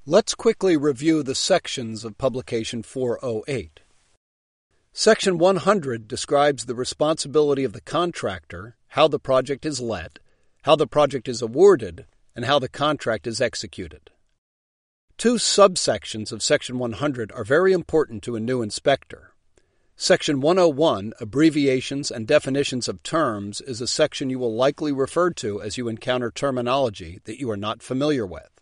Let's quickly review the sections of Publication 408. Section 100 describes the responsibility of the contractor, how the project is let, how the project is awarded, and how the contract is executed. Two subsections of Section 100 are very important to a new inspector. Section 101, Abbreviations and Definitions of Terms, is a section you will likely refer to as you encounter terminology that you are not familiar with.